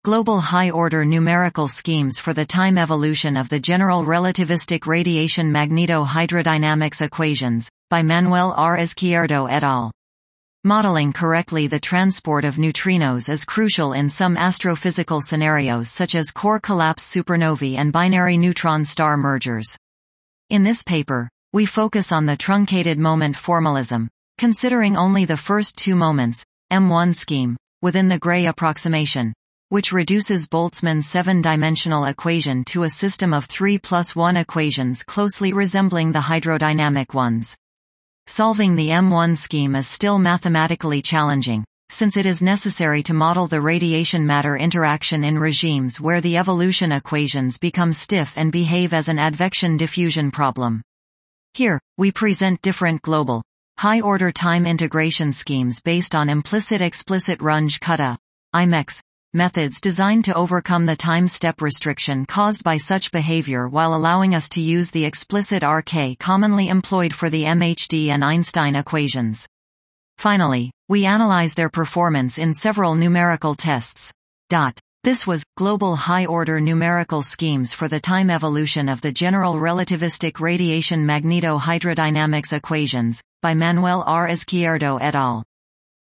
Global High-Order Numerical Schemes for the Time Evolution of the General Relativistic Radiation Magneto-Hydrodynamics Equations, by Manuel R. Izquierdo et al. Modeling correctly the transport of neutrinos is crucial in some astrophysical scenarios such as core collapse supernovae and binary neutron-star mergers. In this paper, we focus on the truncated moment formalism, considering only the first two moments, M1 scheme, within the Gray approximation, which reduces Boltzmann's seven-dimensional equation to a system of 3+1 equations closely resembling the hydrodynamic ones. Solving the M1 scheme is still mathematically challenging, since it is necessary to model the radiation-matter interaction in regimes where the evolution equations become stiff and behave as an advection diffusion problem. Here, we present different global, high-order time integration schemes based on implicit-explicit Runge-Kutta (IMEX) methods designed to overcome the time step restriction caused by such behavior while allowing us to use the explicit RK commonly employed for the MHD and Einstein equations. Finally, we analyze their performance in several numerical tests. This was Global High-Order Numerical Schemes for the Time Evolution of the General Relativistic Radiation Magneto-Hydrodynamics Equations, by Manuel R. Izquierdo et al.